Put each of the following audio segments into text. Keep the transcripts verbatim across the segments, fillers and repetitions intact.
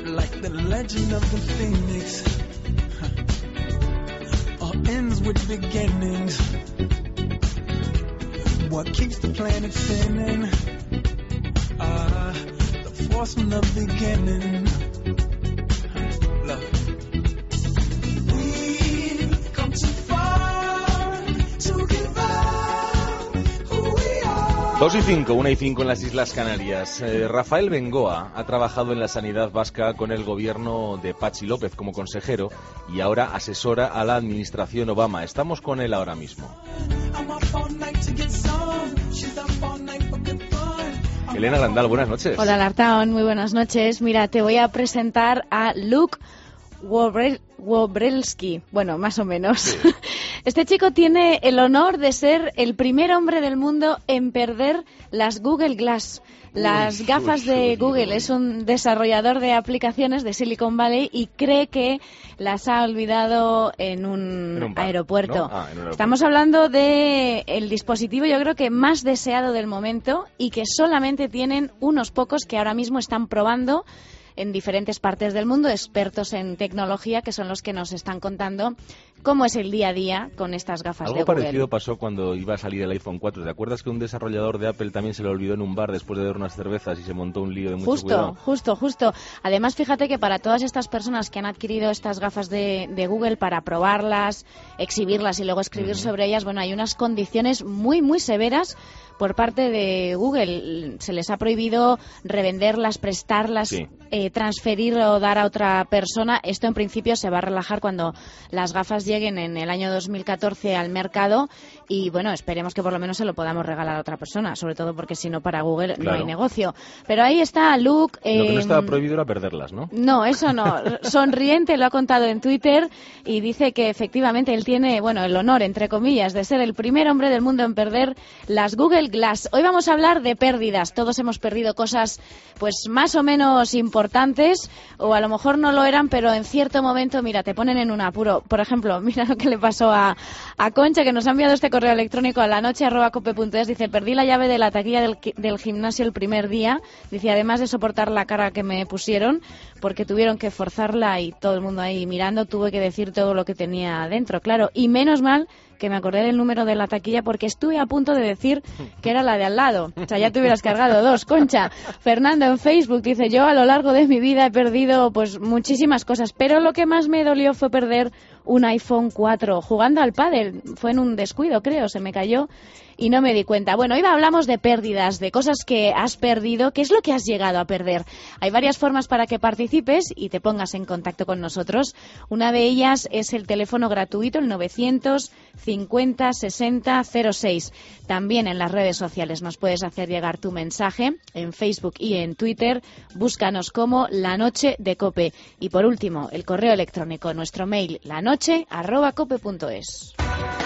Like the legend of the phoenix, all ends with beginnings. What keeps the planet spinning? Ah, the force from the beginning. Love. We've come too far to give up who we are. Dos y cinco, una y cinco en las Islas Canarias. Eh, Rafael Bengoa ha trabajado en la sanidad vasca con el gobierno de Patxi López como consejero y ahora asesora a la administración Obama. Estamos con él ahora mismo. Elena Grandal, buenas noches. Hola, Lartaón, muy buenas noches. Mira, te voy a presentar a Luke Wobrel- Wobrelski, bueno, más o menos. Sí. Este chico tiene el honor de ser el primer hombre del mundo en perder las Google Glass. Las uy, gafas uy, de uy, Google. Uy. Es un desarrollador de aplicaciones de Silicon Valley y cree que las ha olvidado en un, en un bar, aeropuerto. ¿No? Ah, en un aeropuerto. Estamos hablando de el dispositivo, yo creo que más deseado del momento y que solamente tienen unos pocos que ahora mismo están probando en diferentes partes del mundo, expertos en tecnología que son los que nos están contando cómo es el día a día con estas gafas Algo de Google. Algo parecido pasó cuando iba a salir el iPhone cuatro. ¿Te acuerdas que un desarrollador de Apple también se lo olvidó en un bar después de ver unas cervezas y se montó un lío de mucho justo, cuidado? Justo, justo. Además, fíjate que para todas estas personas que han adquirido estas gafas de, de Google para probarlas, exhibirlas y luego escribir uh-huh. sobre ellas, bueno, hay unas condiciones muy, muy severas por parte de Google. Se les ha prohibido revenderlas, prestarlas, sí. eh, transferir o dar a otra persona. Esto en principio se va a relajar cuando las gafas lleguen en el año dos mil catorce al mercado y bueno, esperemos que por lo menos se lo podamos regalar a otra persona, sobre todo porque si no para Google claro. no hay negocio. Pero ahí está Luke. Eh, lo que no estaba eh, prohibido era perderlas, ¿no? No, eso no. Sonriente lo ha contado en Twitter y dice que efectivamente él tiene, bueno, el honor, entre comillas, de ser el primer hombre del mundo en perder las Google Glass. Hoy vamos a hablar de pérdidas. Todos hemos perdido cosas pues más o menos importantes o a lo mejor no lo eran, pero en cierto momento, mira, te ponen en un apuro. Por ejemplo, mira lo que le pasó a, a Concha, que nos ha enviado este correo electrónico a la noche arroba cope punto es. Dice, perdí la llave de la taquilla del, del gimnasio el primer día. Dice, además de soportar la cara que me pusieron, porque tuvieron que forzarla y todo el mundo ahí mirando, tuve que decir todo lo que tenía dentro, claro. Y menos mal que me acordé del número de la taquilla porque estuve a punto de decir que era la de al lado. O sea, ya te hubieras cargado dos. Concha, Fernando en Facebook dice, yo a lo largo de mi vida he perdido pues muchísimas cosas, pero lo que más me dolió fue perder un iPhone cuatro jugando al pádel. Fue en un descuido, creo, se me cayó y no me di cuenta. Bueno, hoy hablamos de pérdidas, de cosas que has perdido. ¿Qué es lo que has llegado a perder? Hay varias formas para que participes y te pongas en contacto con nosotros. Una de ellas es el teléfono gratuito, el novecientos cincuenta sesenta cero seis. También en las redes sociales nos puedes hacer llegar tu mensaje en Facebook y en Twitter. Búscanos como La Noche de Cope. Y por último, el correo electrónico, nuestro mail, lanoche arroba cope punto es.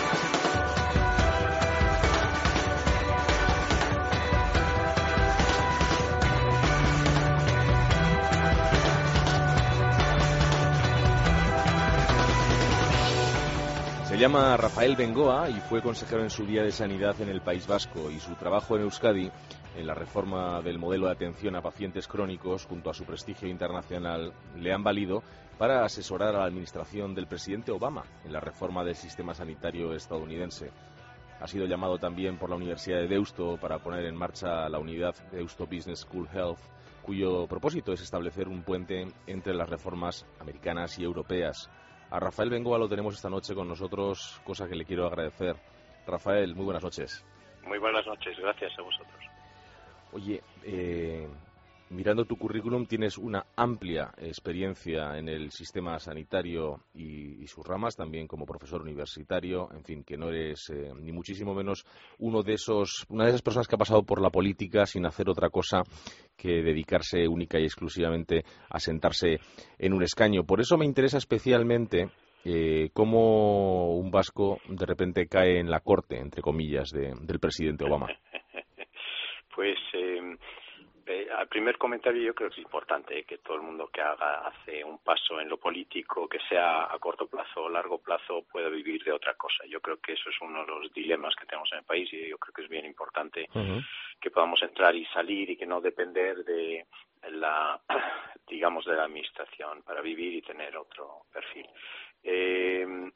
Se llama Rafael Bengoa y fue consejero en su día de Sanidad en el País Vasco y su trabajo en Euskadi en la reforma del modelo de atención a pacientes crónicos junto a su prestigio internacional le han valido para asesorar a la administración del presidente Obama en la reforma del sistema sanitario estadounidense. Ha sido llamado también por la Universidad de Deusto para poner en marcha la unidad Deusto Business School Health, cuyo propósito es establecer un puente entre las reformas americanas y europeas. A Rafael Bengoa lo tenemos esta noche con nosotros, cosa que le quiero agradecer. Rafael, muy buenas noches. Muy buenas noches, gracias a vosotros. Oye, eh, mirando tu currículum tienes una amplia experiencia en el sistema sanitario y, y sus ramas, también como profesor universitario, en fin, que no eres eh, ni muchísimo menos uno de esos, una de esas personas que ha pasado por la política sin hacer otra cosa que dedicarse única y exclusivamente a sentarse en un escaño. Por eso me interesa especialmente eh, cómo un vasco de repente cae en la corte, entre comillas, de, del presidente Obama. Pues eh, eh, al primer comentario yo creo que es importante que todo el mundo que haga hace un paso en lo político, que sea a corto plazo o largo plazo, pueda vivir de otra cosa. Yo creo que eso es uno de los dilemas que tenemos en el país y yo creo que es bien importante uh-huh. que podamos entrar y salir y que no depender de la, digamos, de la administración, para vivir y tener otro perfil. Eh,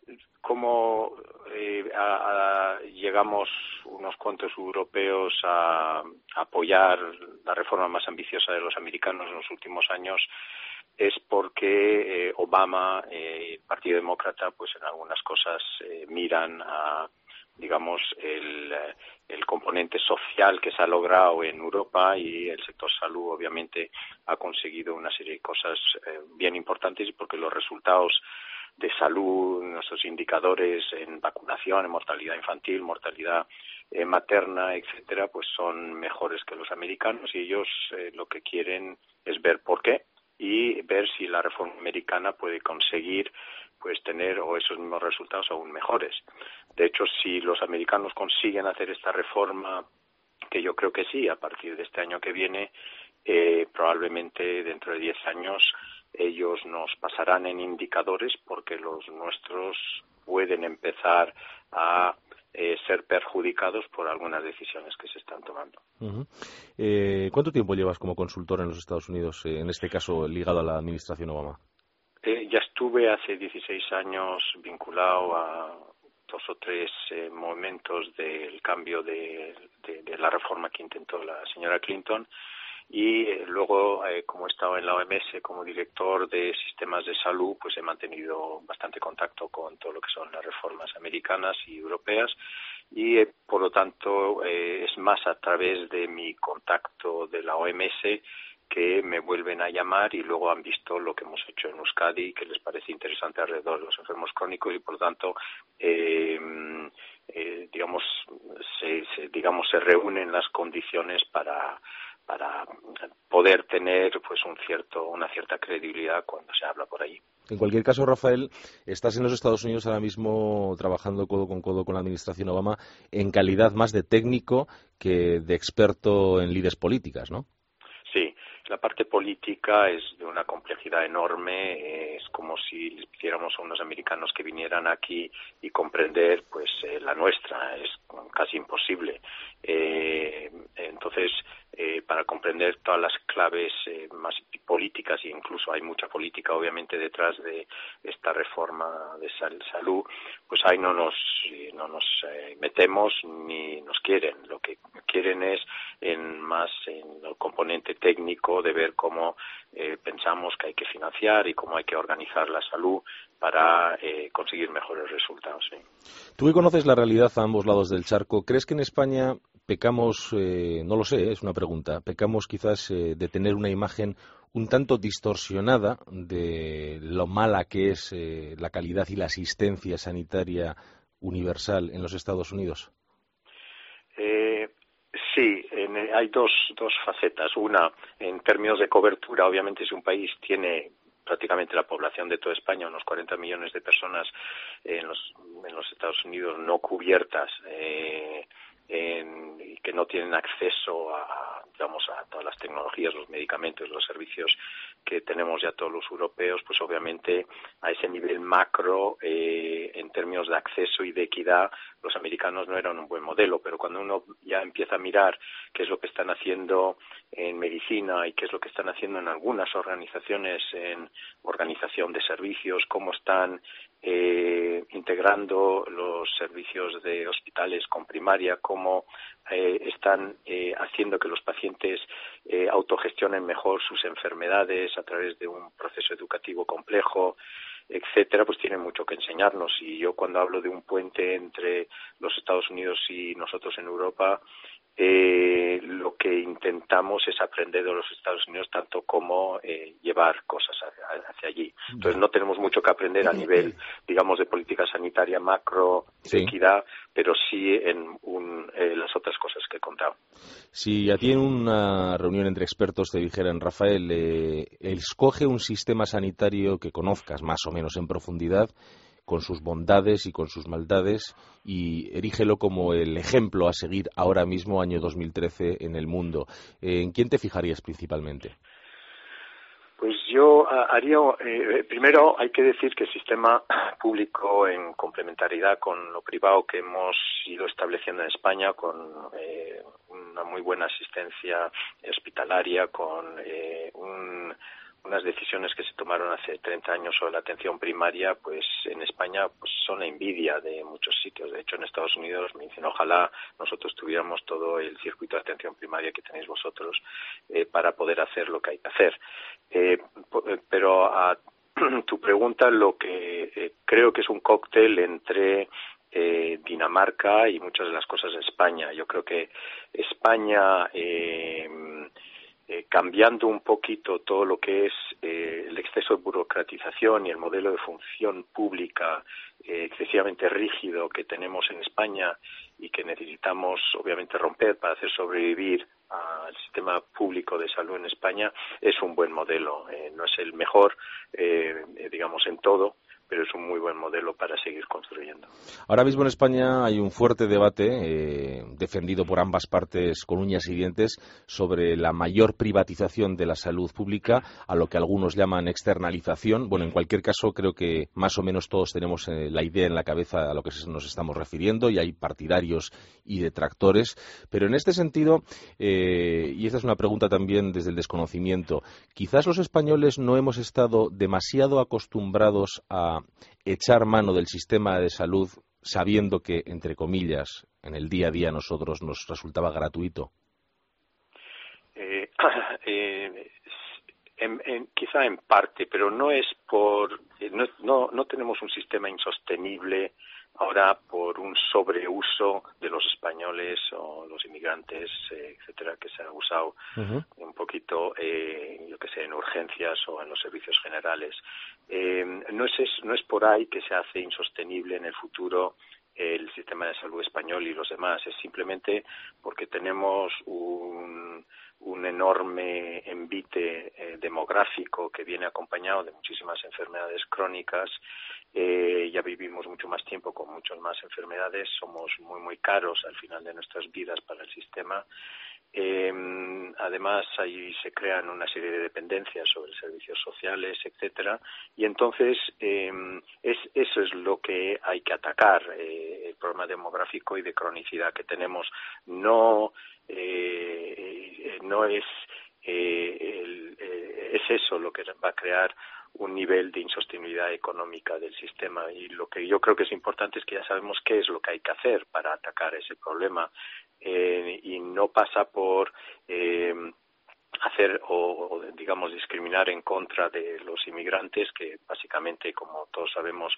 ¿Cómo eh, a, a, llegamos unos cuantos europeos a, a apoyar la reforma más ambiciosa de los americanos en los últimos años? Es porque eh, Obama, eh, el Partido Demócrata, pues en algunas cosas eh, miran a, digamos, el, el componente social que se ha logrado en Europa, y el sector salud obviamente ha conseguido una serie de cosas eh, bien importantes, porque los resultados de salud, nuestros indicadores en vacunación, en mortalidad infantil, mortalidad eh, materna, etcétera, pues son mejores que los americanos, y ellos eh, lo que quieren es ver por qué y ver si la reforma americana puede conseguir pues tener o esos mismos resultados aún mejores. De hecho, si los americanos consiguen hacer esta reforma, que yo creo que sí, a partir de este año que viene, eh, probablemente dentro de diez años ellos nos pasarán en indicadores, porque los nuestros pueden empezar a eh, ser perjudicados por algunas decisiones que se están tomando. Uh-huh. Eh, ¿Cuánto tiempo llevas como consultor en los Estados Unidos, eh, en este caso ligado a la administración Obama? Eh, ya estuve hace dieciséis años vinculado a dos o tres eh, momentos del cambio de, de, de la reforma que intentó la señora Clinton, y eh, luego, eh, como he estado en la O M S como director de sistemas de salud, pues he mantenido bastante contacto con todo lo que son las reformas americanas y europeas, y eh, por lo tanto eh, es más a través de mi contacto de la O M S que me vuelven a llamar, y luego han visto lo que hemos hecho en Euskadi, que les parece interesante alrededor de los enfermos crónicos, y por lo tanto eh, eh, digamos se, se digamos se reúnen las condiciones para para poder tener pues un cierto una cierta credibilidad cuando se habla por allí. En cualquier caso, Rafael, estás en los Estados Unidos ahora mismo trabajando codo con codo con la administración Obama en calidad más de técnico que de experto en lides políticas, ¿no? Sí, la parte política es de una complejidad enorme. Es como si les pidiéramos a unos americanos que vinieran aquí y comprender pues eh, la nuestra. Es casi imposible. Eh, entonces, eh, para comprender todas las claves eh, más políticas, e incluso hay mucha política obviamente detrás de esta reforma de sal- salud, pues ahí no nos no nos eh, metemos ni nos quieren. Lo que quieren es en más en el componente técnico de ver cómo eh, pensamos que hay que financiar y cómo hay que organizar la salud para eh, conseguir mejores resultados. ¿Sí? Tú que conoces la realidad a ambos lados del charco, ¿crees que en España pecamos, eh, no lo sé, es una pregunta, pecamos quizás eh, de tener una imagen un tanto distorsionada de lo mala que es eh, la calidad y la asistencia sanitaria universal en los Estados Unidos? Eh, sí, en, hay dos, dos facetas. Una, en términos de cobertura, obviamente si un país tiene prácticamente la población de toda España, unos cuarenta millones de personas en los, en los Estados Unidos no cubiertas, eh, en, y que no tienen acceso a, digamos, a todas las tecnologías, los medicamentos, los servicios que tenemos ya todos los europeos, pues obviamente a ese nivel macro, eh, en términos de acceso y de equidad, los americanos no eran un buen modelo, pero cuando uno ya empieza a mirar qué es lo que están haciendo en medicina y qué es lo que están haciendo en algunas organizaciones, en organización de servicios, cómo están eh, integrando los servicios de hospitales con primaria, cómo eh, están eh, haciendo que los pacientes eh, autogestionen mejor sus enfermedades a través de un proceso educativo complejo, etcétera, pues tienen mucho que enseñarnos. Y yo cuando hablo de un puente entre los Estados Unidos y nosotros en Europa, eh, lo que intentamos es aprender de los Estados Unidos tanto como eh, llevar cosas hacia, hacia allí. Entonces no tenemos mucho que aprender a nivel, digamos, de política sanitaria macro, de Sí. equidad, pero sí en un, eh, las otras cosas que he contado. Si a ti en una reunión entre expertos te dijeran, Rafael, eh, escoge un sistema sanitario que conozcas más o menos en profundidad, con sus bondades y con sus maldades, y erígelo como el ejemplo a seguir ahora mismo, año dos mil trece, en el mundo, ¿en quién te fijarías principalmente? Pues yo ah, haría, eh, primero hay que decir que el sistema público, en complementariedad con lo privado que hemos ido estableciendo en España, con eh, un una muy buena asistencia hospitalaria, con eh, un unas decisiones que se tomaron hace treinta años sobre la atención primaria, pues en España pues son la envidia de muchos sitios. De hecho, en Estados Unidos me dicen, ojalá nosotros tuviéramos todo el circuito de atención primaria que tenéis vosotros eh, para poder hacer lo que hay que hacer. Eh, pero a tu pregunta, lo que eh, creo que es un cóctel entre eh, Dinamarca y muchas de las cosas de España. Yo creo que España... Eh, Eh, cambiando un poquito todo lo que es eh, el exceso de burocratización y el modelo de función pública eh, excesivamente rígido que tenemos en España y que necesitamos obviamente romper para hacer sobrevivir al sistema público de salud en España, es un buen modelo. Eh, no es el mejor, eh, digamos, en todo, pero es un muy buen modelo para seguir construyendo. Ahora mismo en España hay un fuerte debate eh, defendido por ambas partes con uñas y dientes sobre la mayor privatización de la salud pública, a lo que algunos llaman externalización. Bueno, en cualquier caso, creo que más o menos todos tenemos eh, la idea en la cabeza a lo que nos estamos refiriendo, y hay partidarios y detractores. Pero en este sentido, eh, y esta es una pregunta también desde el desconocimiento, quizás los españoles no hemos estado demasiado acostumbrados a echar mano del sistema de salud sabiendo que, entre comillas, en el día a día a nosotros nos resultaba gratuito. Eh, eh, en, en, quizá en parte, pero no es por... Eh, no, no, no tenemos un sistema insostenible ahora por un sobreuso de los españoles o los inmigrantes, eh, etcétera, que se ha usado uh-huh. un poquito, eh, yo que sé, en urgencias o en los servicios generales. Eh, no es no es por ahí que se hace insostenible en el futuro el sistema de salud español y los demás. Es simplemente porque tenemos un un enorme envite eh, demográfico que viene acompañado de muchísimas enfermedades crónicas. Eh, ya vivimos mucho más tiempo con muchas más enfermedades, somos muy muy caros al final de nuestras vidas para el sistema. Eh, además, ahí se crean una serie de dependencias sobre servicios sociales, etcétera, y entonces eh, es, eso es lo que hay que atacar, eh, el problema demográfico y de cronicidad que tenemos. No, eh, no es, eh, el, eh, es eso lo que va a crear un nivel de insostenibilidad económica del sistema, y lo que yo creo que es importante es que ya sabemos qué es lo que hay que hacer para atacar ese problema, eh, y no pasa por eh, hacer o, o, digamos, discriminar en contra de los inmigrantes, que básicamente, como todos sabemos,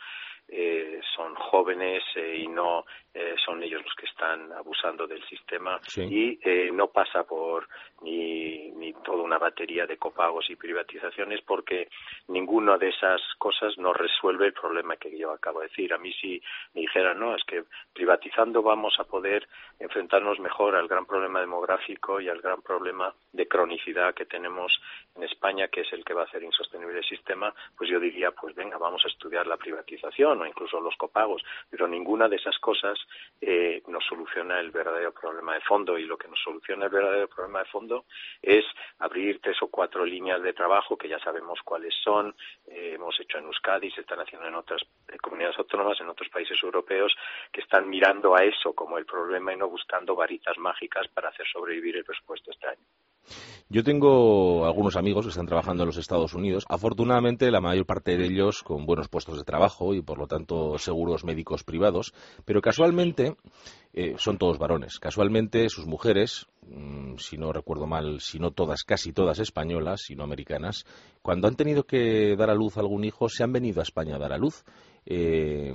eh, son jóvenes eh, y no eh, son ellos los que están abusando del sistema. Sí. Y eh, no pasa por ni, ni toda una batería de copagos y privatizaciones, porque ninguna de esas cosas nos resuelve el problema que yo acabo de decir. A mí si me dijeran, no, es que privatizando vamos a poder enfrentarnos mejor al gran problema demográfico y al gran problema de cronicidad que tenemos en España, que es el que va a hacer insostenible el sistema, pues yo diría, pues venga, vamos a estudiar la privatización o incluso los copagos, pero ninguna de esas cosas eh, nos soluciona el verdadero problema de fondo, y lo que nos soluciona el verdadero problema de fondo es abrir tres o cuatro líneas de trabajo que ya sabemos cuáles son, eh, hemos hecho en Euskadi, se están haciendo en otras eh, comunidades autónomas, en otros países europeos, que están mirando a eso como el problema y no buscando varitas mágicas para hacer sobrevivir el presupuesto este año. Yo tengo algunos amigos que están trabajando en los Estados Unidos. Afortunadamente, la mayor parte de ellos con buenos puestos de trabajo y, por lo tanto, seguros médicos privados. Pero casualmente, eh, son todos varones. Casualmente, sus mujeres, mmm, si no recuerdo mal, si no todas, casi todas españolas, si no americanas, cuando han tenido que dar a luz a algún hijo, se han venido a España a dar a luz. Eh,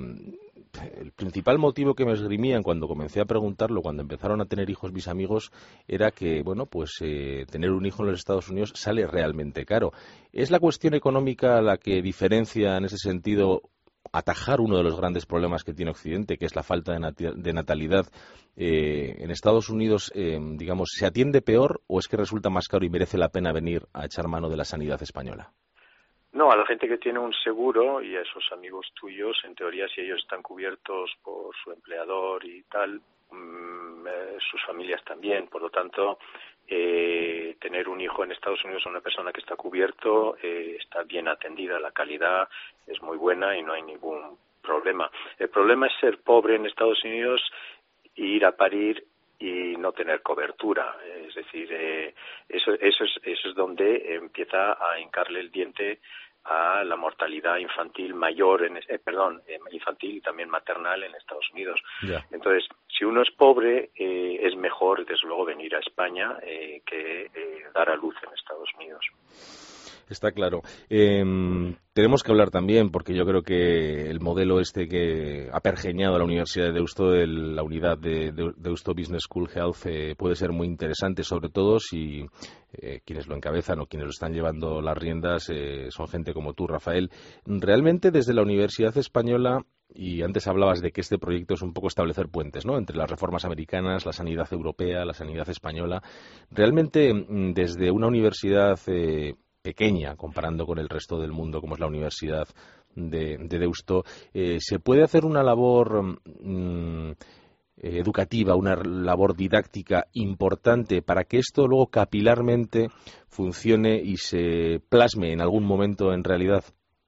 el principal motivo que me esgrimían cuando comencé a preguntarlo, cuando empezaron a tener hijos mis amigos, era que, bueno, pues eh, tener un hijo en los Estados Unidos sale realmente caro. ¿Es la cuestión económica la que diferencia en ese sentido atajar uno de los grandes problemas que tiene Occidente, que es la falta de, nat- de natalidad? Eh, en Estados Unidos, eh, digamos, ¿se atiende peor o es que resulta más caro y merece la pena venir a echar mano de la sanidad española? No, a la gente que tiene un seguro y a esos amigos tuyos, en teoría, si ellos están cubiertos por su empleador y tal, mmm, eh, sus familias también. Por lo tanto, eh, tener un hijo en Estados Unidos a una persona que está cubierto eh, está bien atendida, la calidad es muy buena y no hay ningún problema. El problema es ser pobre en Estados Unidos, ir a parir y no tener cobertura. Es decir, eh, eso, eso, es, eso es donde empieza a hincarle el diente a la mortalidad infantil mayor, en, eh, perdón, eh, infantil y también maternal en Estados Unidos. Yeah. Entonces, si uno es pobre, eh, es mejor, desde luego, venir a España eh, que eh, dar a luz en Estados Unidos. Está claro. Eh, tenemos que hablar también, porque yo creo que el modelo este que ha pergeñado a la Universidad de Deusto, el, la unidad de, de Deusto Business School Health, eh, puede ser muy interesante, sobre todo si eh, quienes lo encabezan o quienes lo están llevando las riendas eh, son gente como tú, Rafael. Realmente, desde la Universidad Española, y antes hablabas de que este proyecto es un poco establecer puentes, ¿no?, entre las reformas americanas, la sanidad europea, la sanidad española. Realmente, desde una universidad eh, pequeña, comparando con el resto del mundo, como es la Universidad de, de Deusto, eh, ¿se puede hacer una labor mm, educativa, una labor didáctica importante para que esto luego capilarmente funcione y se plasme en algún momento en realidad?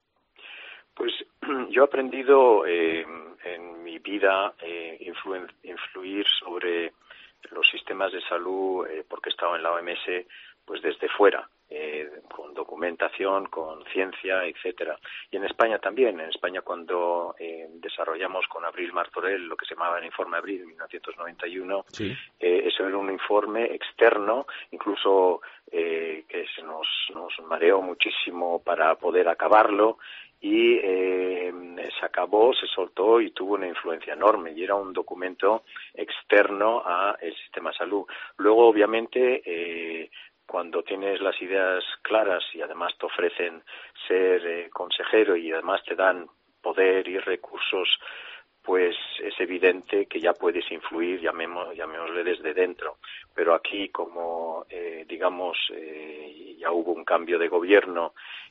Pues yo he aprendido eh, en mi vida eh, influen, influir sobre los sistemas de salud eh, porque he estado en la O M S pues desde fuera. Eh, con documentación, con ciencia, etcétera. Y en España también. En España, cuando eh, desarrollamos con Abril Martorell lo que se llamaba el Informe Abril en mil novecientos noventa y uno, sí. eh, eso era un informe externo, incluso eh, que se nos, nos mareó muchísimo para poder acabarlo, y eh, se acabó, se soltó y tuvo una influencia enorme, y era un documento externo al sistema de salud. Luego, obviamente, eh, cuando tienes las ideas claras y además te ofrecen ser eh, consejero y además te dan poder y recursos, pues es evidente que ya puedes influir, llamemos, llamémosle desde dentro. Pero aquí, como eh, digamos, eh, ya hubo un cambio de gobierno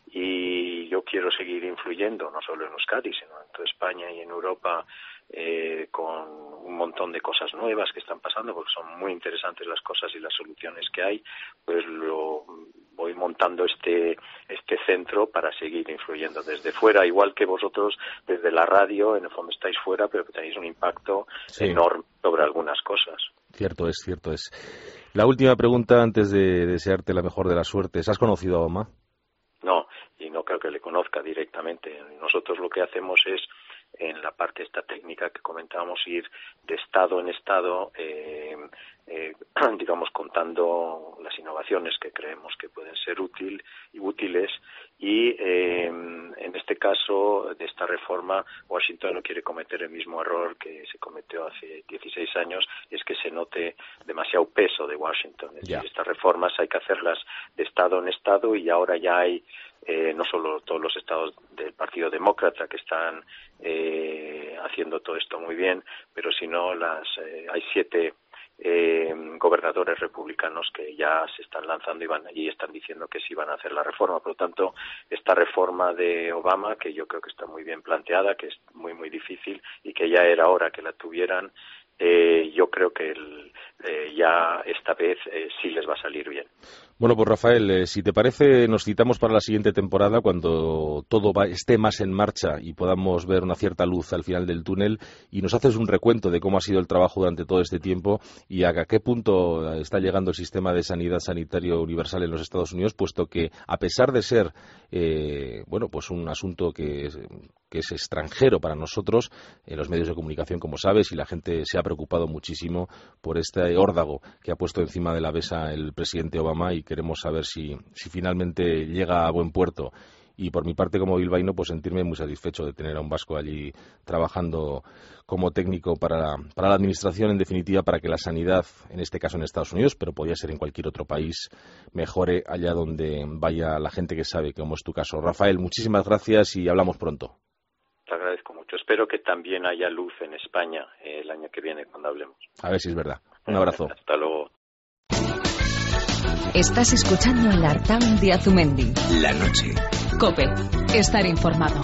y yo quiero seguir influyendo, no solo en Euskadi, sino en toda España y en Europa, eh, con un montón de cosas nuevas que están pasando, porque son muy interesantes las cosas y las soluciones que hay, pues lo voy montando este este centro para seguir influyendo desde fuera, igual que vosotros desde la radio, en el fondo estáis fuera, pero que tenéis un impacto sí. enorme sobre algunas cosas. Cierto es, cierto es. La última pregunta antes de desearte la mejor de las suertes. ¿Has conocido a Obama? No, y no creo que le conozca directamente. Nosotros lo que hacemos es, en la parte esta técnica que comentábamos, ir de estado en estado, eh, eh, digamos, contando las innovaciones que creemos que pueden ser útil y útiles, y eh, en este caso de esta reforma, Washington no quiere cometer el mismo error que se cometió hace dieciséis años, y es que se note demasiado peso de Washington. Es decir, estas reformas hay que hacerlas de estado en estado, y ahora ya hay Eh, no solo todos los estados del Partido Demócrata que están eh, haciendo todo esto muy bien, pero sino las eh, hay siete eh, gobernadores republicanos que ya se están lanzando y van allí y están diciendo que sí van a hacer la reforma. Por lo tanto, esta reforma de Obama, que yo creo que está muy bien planteada, que es muy muy difícil y que ya era hora que la tuvieran, eh, yo creo que el, eh, ya esta vez eh, sí les va a salir bien. Bueno, pues Rafael, eh, si te parece, nos citamos para la siguiente temporada cuando todo va, esté más en marcha y podamos ver una cierta luz al final del túnel, y nos haces un recuento de cómo ha sido el trabajo durante todo este tiempo y a qué punto está llegando el sistema de sanidad sanitario universal en los Estados Unidos, puesto que, a pesar de ser eh, bueno, pues un asunto que es, que es extranjero para nosotros, en los medios de comunicación, como sabes, y la gente se ha preocupado muchísimo por este órdago que ha puesto encima de la mesa el presidente Obama, y queremos saber si, si finalmente llega a buen puerto. Y por mi parte, como bilbaíno, pues sentirme muy satisfecho de tener a un vasco allí trabajando como técnico para, para la administración, en definitiva, para que la sanidad, en este caso en Estados Unidos, pero podría ser en cualquier otro país, mejore allá donde vaya la gente que sabe, como es tu caso. Rafael, muchísimas gracias y hablamos pronto. Te agradezco mucho. Espero que también haya luz en España eh, el año que viene cuando hablemos. A ver si es verdad. Un abrazo. Hasta luego. Estás escuchando el Artaun de Azumendi. La noche. COPE. Estar informado.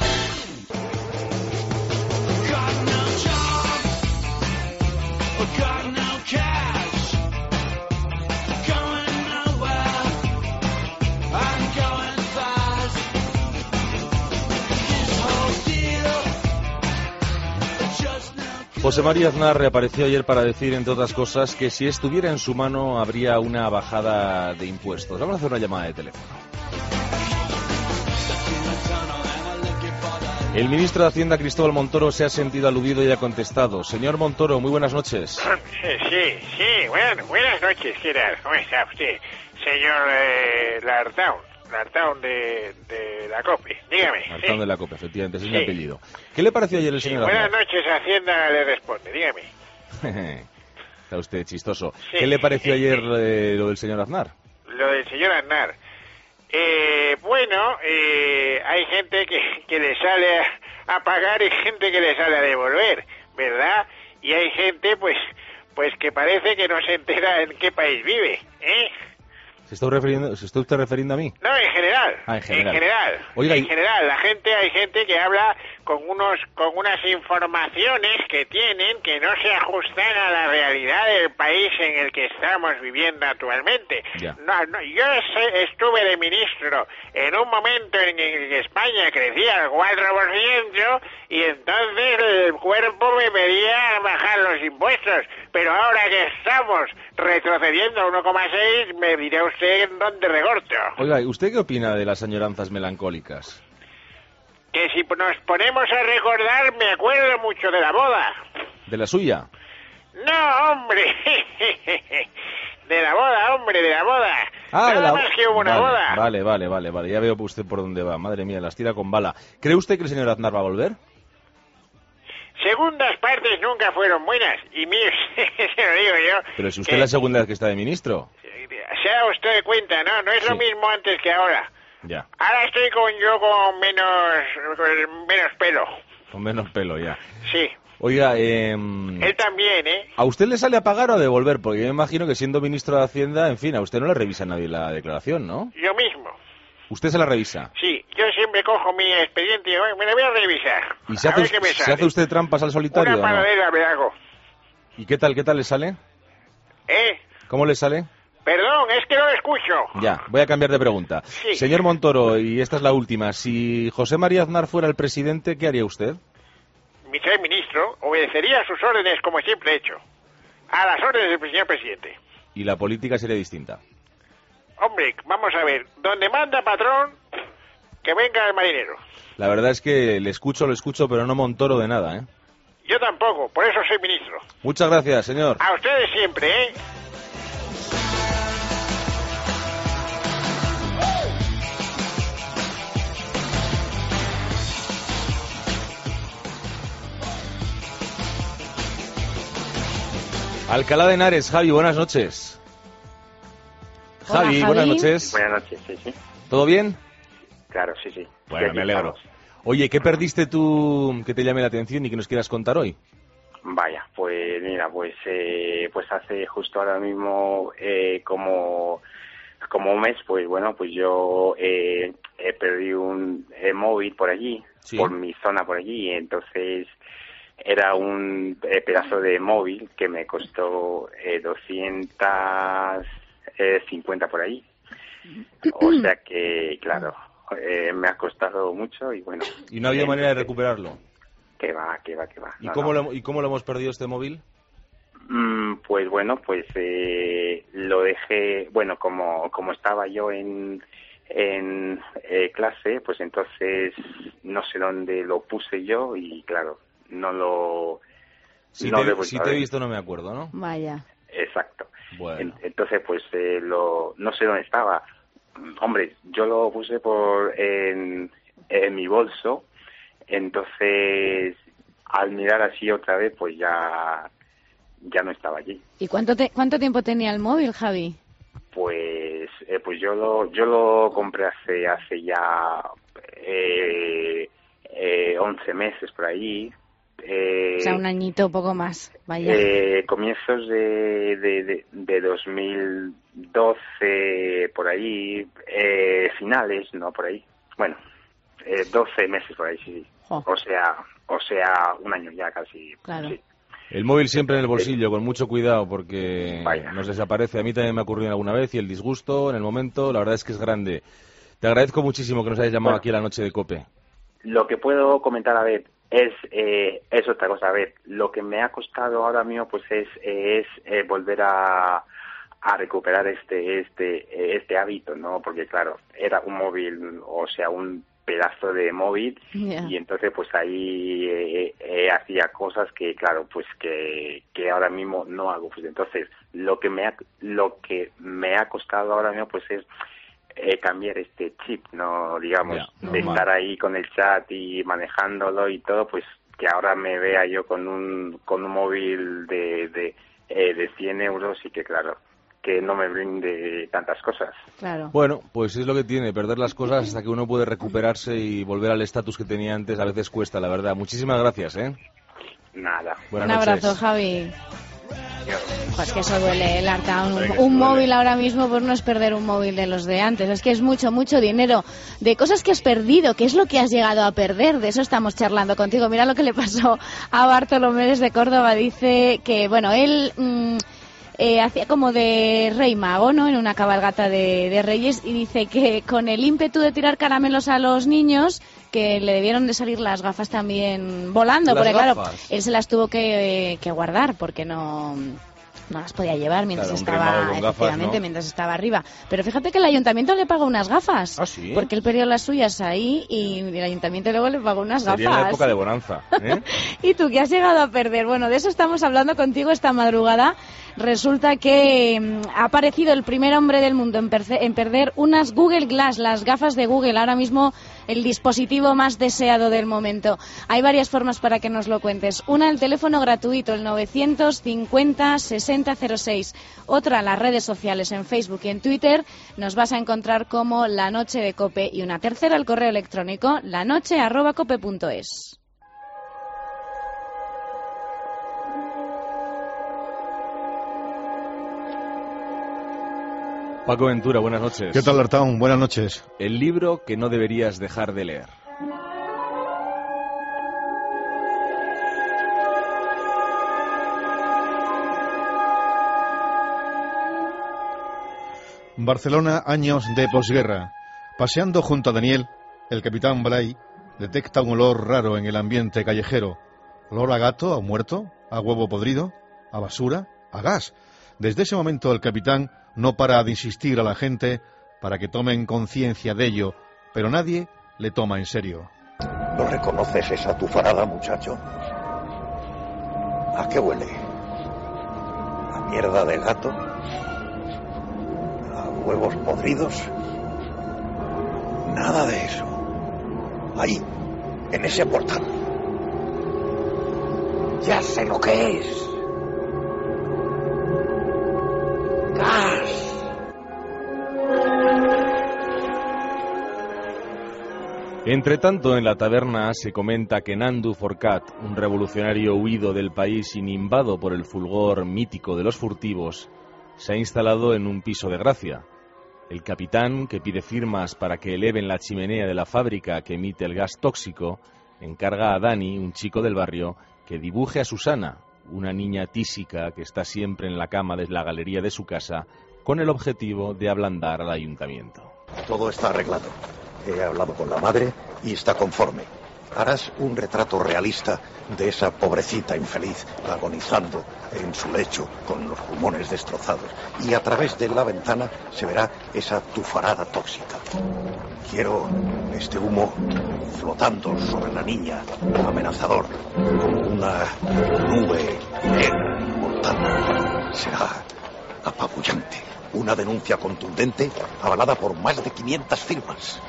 José María Aznar reapareció ayer para decir, entre otras cosas, que si estuviera en su mano habría una bajada de impuestos. Vamos a hacer una llamada de teléfono. El ministro de Hacienda, Cristóbal Montoro, se ha sentido aludido y ha contestado. Señor Montoro, muy buenas noches. Sí, sí, bueno, buenas noches, ¿qué tal? ¿Cómo está usted? Señor eh, Lartaun, Lartaun de, de la COPE, dígame. Lartaun sí. de la COPE, efectivamente, ese es Sí. mi apellido. ¿Qué le pareció ayer el Sí, señor buenas Aznar? noches, Hacienda le responde, dígame. Está usted chistoso. Sí. ¿Qué le pareció ayer eh, lo del señor Aznar? Lo del señor Aznar. Eh, bueno, eh, hay gente que, que le sale a, a pagar y gente que le sale a devolver, ¿verdad? Y hay gente, pues, pues que parece que no se entera en qué país vive, ¿eh? ¿Se está refiriendo, ¿se está usted refiriendo a mí? No, en general. Ah, en general. En general. Oiga, en y- general, la gente, hay gente que habla con unos, con unas informaciones que tienen que no se ajustan a la realidad del país en el que estamos viviendo actualmente. Ya. No, no, yo sé- estuve de ministro en un momento en el que España crecía al cuatro por ciento y entonces el cuerpo me pedía bajar los impuestos. Pero ahora que estamos retrocediendo a uno coma seis, me dirá usted en dónde recorto. Oiga, ¿y usted qué opina de las añoranzas melancólicas? Que si nos ponemos a recordar, me acuerdo mucho de la boda. ¿De la suya? No, hombre. De la boda, hombre, de la boda. Ah, de Nada la más que hubo una vale, boda. Vale, vale, vale, vale. Ya veo usted por dónde va. Madre mía, las tira con bala. ¿Cree usted que el señor Aznar va a volver? Segundas partes nunca fueron buenas. Y mire, se lo digo yo. Pero si usted que- es la segunda vez que está de ministro. Se da usted de cuenta, ¿no? No es lo Sí. mismo antes que ahora. Ya, Ahora estoy con yo con menos, con menos pelo. con menos pelo ya. Sí. Oiga, eh, Él también, ¿eh? ¿a usted le sale a pagar o a devolver? Porque yo me imagino que siendo ministro de Hacienda, en fin, a usted no le revisa nadie la declaración, ¿no? Yo mismo. Usted se la revisa. Sí, yo siempre cojo mi expediente y digo, "Oye, me la voy a revisar. ¿Y se a hace, ver qué me se sale". hace usted trampas al solitario Una o no? paradera me hago. ¿Y qué tal, qué tal le sale? ¿Eh? ¿Cómo le sale? Perdón, es que no lo escucho. Ya, voy a cambiar de pregunta. Sí. Señor Montoro, y esta es la última, si José María Aznar fuera el presidente, ¿qué haría usted? Mi señor ministro obedecería a sus órdenes como siempre he hecho. A las órdenes del señor presidente. Y la política sería distinta. Hombre, vamos a ver. Donde manda patrón, que venga el marinero. La verdad es que le escucho, lo escucho, pero no Montoro de nada, ¿eh? Yo tampoco, por eso soy ministro. Muchas gracias, señor. A ustedes siempre, ¿eh? Alcalá de Henares, Javi, buenas noches. Hola, Javi, Javi. buenas noches. Buenas noches, sí, sí. ¿Todo bien? Claro, sí, sí. Bueno, Aquí me alegro. estamos. Oye, ¿qué perdiste tú que te llame la atención y que nos quieras contar hoy? Vaya, pues mira, pues eh, pues hace justo ahora mismo eh, como como un mes, pues bueno, pues yo eh, he perdido un eh, móvil por allí, Sí. por mi zona por allí, y entonces era un eh, pedazo de móvil que me costó eh, doscientos cincuenta por ahí. O sea que, claro, eh, me ha costado mucho y bueno. Y no había manera de recuperarlo. Que va, que va, que va. ¿Y No, cómo, no. Lo, ¿Y cómo lo hemos perdido este móvil? Mm, pues bueno, pues eh, lo dejé, bueno, como como estaba yo en en eh, clase, pues entonces no sé dónde lo puse yo y claro, no lo Si, no te, lo he vuelto si a te he ver. visto no me acuerdo, ¿no? Vaya. Exacto. Bueno. En- entonces pues eh, lo no sé dónde estaba. Hombre, yo lo puse por en, en mi bolso, entonces al mirar así otra vez pues ya ya no estaba allí. ¿Y cuánto, te- cuánto tiempo tenía el móvil, Javi? Pues eh, pues yo lo yo lo compré hace hace ya eh, eh, once meses por ahí. Eh, O sea, un añito, poco más. Vaya. eh, comienzos de, de, de, de dos mil doce por ahí, eh, finales, no por ahí. Bueno, eh, doce meses por ahí, sí. Jo. O sea, o sea, un año ya casi. Claro. Sí. El móvil siempre en el bolsillo, con mucho cuidado, porque Vaya. nos desaparece. A mí también me ha ocurrido alguna vez y el disgusto en el momento, la verdad es que es grande. Te agradezco muchísimo que nos hayas llamado Bueno. aquí a la noche de COPE. Lo que puedo comentar, a ver, es eh, es otra cosa. A ver, lo que me ha costado ahora mismo pues es es eh, volver a a recuperar este este este hábito, ¿no? Porque claro, era un móvil, o sea, un pedazo de móvil, yeah. Y entonces pues ahí eh, eh, hacía cosas que claro, pues que que ahora mismo no hago. Pues entonces lo que me ha lo que me ha costado ahora mismo pues es eh, cambiar este chip, no digamos, yeah, de estar ahí con el chat y manejándolo y todo, pues que ahora me vea yo con un con un móvil de de eh, de cien euros y que claro, que no me brinde tantas cosas. Claro. Bueno, pues es lo que tiene, perder las cosas hasta que uno puede recuperarse y volver al estatus que tenía antes, a veces cuesta, la verdad. Muchísimas gracias, ¿eh? Nada. Buenas Un abrazo, noches. Javi. Pues que eso duele, el Artaun. Un, un móvil ahora mismo, pues no es perder un móvil de los de antes, es que es mucho, mucho dinero. De cosas que has perdido, ¿qué es lo que has llegado a perder? De eso estamos charlando contigo. Mira lo que le pasó a Bartolomé desde Córdoba. Dice que, bueno, él... Mmm, Eh, hacía como de rey mago, ¿no?, en una cabalgata de, de reyes, y dice que con el ímpetu de tirar caramelos a los niños, que le debieron de salir las gafas también volando, las porque gafas. Claro, él se las tuvo que, que guardar, porque no... no las podía llevar mientras claro, estaba, gafas, efectivamente, ¿no? mientras estaba arriba. Pero fíjate que el ayuntamiento le pagó unas gafas. ¿Ah, sí? Porque él perdió las suyas ahí y el ayuntamiento luego le pagó unas Sería gafas. en la época de bonanza, ¿eh? ¿Y tú qué has llegado a perder? Bueno, de eso estamos hablando contigo esta madrugada. Resulta que mm, ha aparecido el primer hombre del mundo en, perce- en perder unas Google Glass, las gafas de Google, ahora mismo el dispositivo más deseado del momento. Hay varias formas para que nos lo cuentes. Una, el teléfono gratuito, el novecientos cincuenta sesenta cero seis. Otra, las redes sociales en Facebook y en Twitter. Nos vas a encontrar como La Noche de Cope. Y una tercera, el correo electrónico, lanoche arroba cope punto es. Paco Ventura, buenas noches. ¿Qué tal, Artaun? Buenas noches. El libro que no deberías dejar de leer. Barcelona, años de posguerra. Paseando junto a Daniel, el capitán Blay detecta un olor raro en el ambiente callejero. Olor a gato, a muerto, a huevo podrido, a basura, a gas. Desde ese momento el capitán no para de insistir a la gente para que tomen conciencia de ello, pero nadie le toma en serio. ¿No reconoces esa tufarada, muchacho? ¿A qué huele? ¿A mierda de gato? ¿A huevos podridos? Nada de eso. Ahí, en ese portal. Ya sé lo que es. Gas. Entre tanto, en la taberna se comenta que Nandu Forcat, un revolucionario huido del país inimbado por el fulgor mítico de los furtivos, se ha instalado en un piso de gracia. El capitán, que pide firmas para que eleven la chimenea de la fábrica que emite el gas tóxico, encarga a Dani, un chico del barrio, que dibuje a Susana, una niña tísica que está siempre en la cama de la galería de su casa, con el objetivo de ablandar al ayuntamiento. Todo está arreglado. He hablado con la madre y está conforme. Harás un retrato realista de esa pobrecita infeliz agonizando en su lecho con los pulmones destrozados, y a través de la ventana se verá esa tufarada tóxica. Quiero este humo flotando sobre la niña, amenazador, como una nube negra mortal. Será apabullante. Una denuncia contundente avalada por más de quinientas firmas.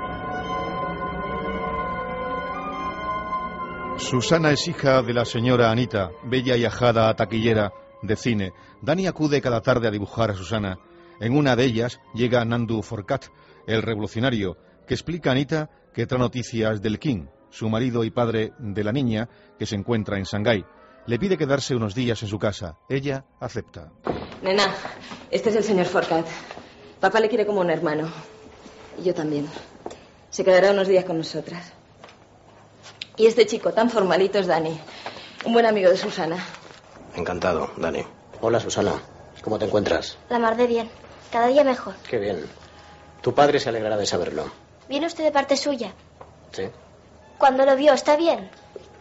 Susana es hija de la señora Anita, bella y ajada taquillera de cine. Dani acude cada tarde a dibujar a Susana. En una de ellas llega Nandu Forcat, el revolucionario, que explica a Anita que trae noticias del King, su marido y padre de la niña, que se encuentra en Shanghái. Le pide quedarse unos días en su casa. Ella acepta. Nena, este es el señor Forcat. Papá le quiere como un hermano. Y yo también. Se quedará unos días con nosotras. Y este chico tan formalito es Dani, un buen amigo de Susana. Encantado, Dani. Hola, Susana. ¿Cómo te encuentras? La mar de bien. Cada día mejor. Qué bien. Tu padre se alegrará de saberlo. ¿Viene usted de parte suya? Sí. Cuando lo vio, ¿está bien?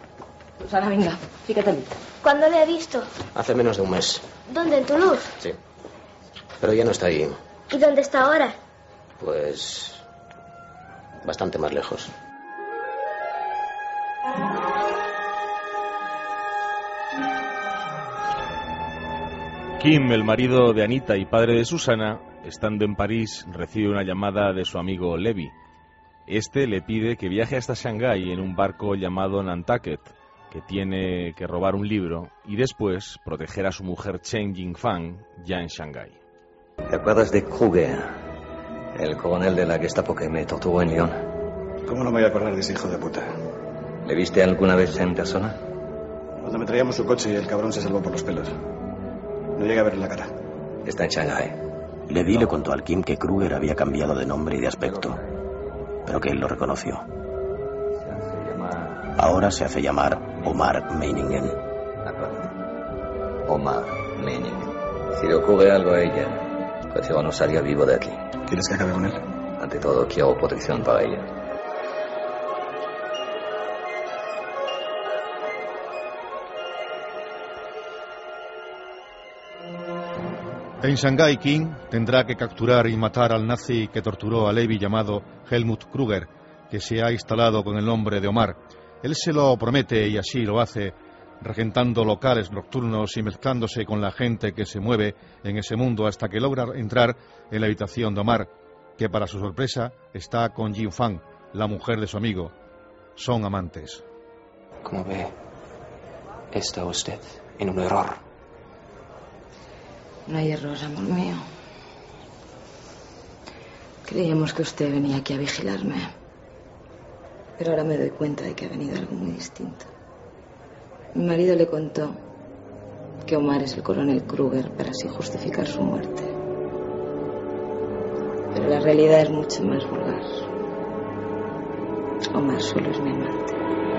Susana, venga, fíjate en mí. ¿Cuándo le he visto? Hace menos de un mes. ¿Dónde? ¿En Toulouse? Sí. Pero ya no está ahí. ¿Y dónde está ahora? Pues... bastante más lejos. Kim, el marido de Anita y padre de Susana, estando en París, recibe una llamada de su amigo Levi. Este le pide que viaje hasta Shanghái en un barco llamado Nantucket, que tiene que robar un libro y después proteger a su mujer Chen Jingfang ya en Shanghái. ¿Te acuerdas de Kruger, el coronel de la Gestapo que me torturó en Lyon? ¿Cómo no me voy a acordar de ese hijo de puta? ¿Le viste alguna vez en persona? Cuando me traíamos su coche y el cabrón se salvó por los pelos. No llegué a verle la cara. Está en Shanghái. Levi le contó al Kim que Kruger había cambiado de nombre y de aspecto, pero que él lo reconoció. Ahora se hace llamar Omar Meiningen. Omar Meiningen. Si le ocurre algo a ella, prefiero no salir vivo de aquí. ¿Quieres que acabe con él? Ante todo, quiero protección para ella. En Shanghái, King tendrá que capturar y matar al nazi que torturó a Levi llamado Helmut Kruger, que se ha instalado con el nombre de Omar. Él se lo promete y así lo hace, regentando locales nocturnos y mezclándose con la gente que se mueve en ese mundo hasta que logra entrar en la habitación de Omar, que para su sorpresa está con Jingfang, la mujer de su amigo. Son amantes. Como ve, está usted en un error. No hay error, amor mío. Creíamos que usted venía aquí a vigilarme. Pero ahora me doy cuenta de que ha venido algo muy distinto. Mi marido le contó que Omar es el coronel Kruger para así justificar su muerte. Pero la realidad es mucho más vulgar. Omar solo es mi amante.